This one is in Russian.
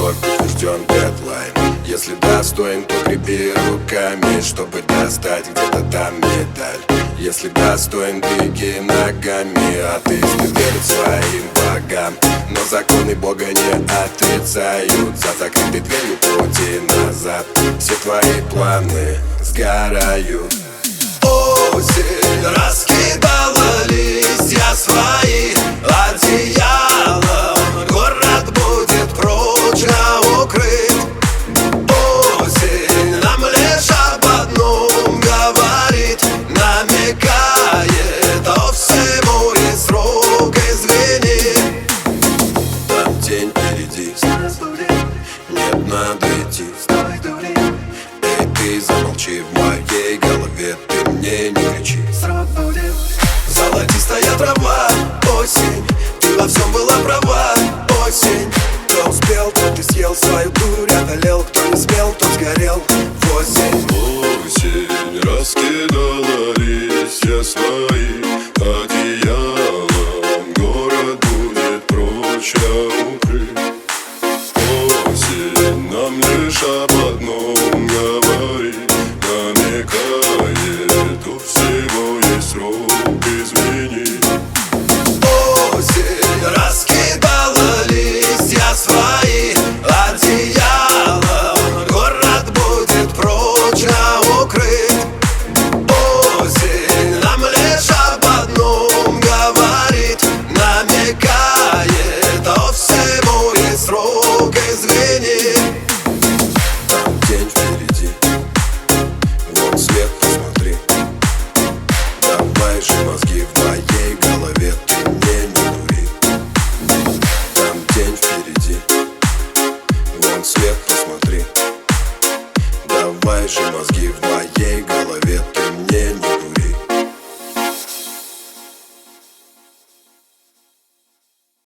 сделок утвержден дедлайн. Если достоин, то крепи руками, чтобы достать где-то там медаль. Если достоин, двигай ногами, атеисты верят своим богам, но законы Бога не отрицают. За закрытой дверью пути назад все твои планы сгорают. Осень раскидала листья свои одеялом, город будет прочно укрыт. Осень нам лишь об одном говорит, намекает: о всему есть срок, извини. Там день впереди, нет, надо идти. Эй, ты замолчи, в моей голове ты мне не кричи. Золотистая трава, осень, ты во всем была права, осень. Кто успел, тот и съел свою дурь, одолел. Кто не смел, тот сгорел в осень. Осень раскидала листья свои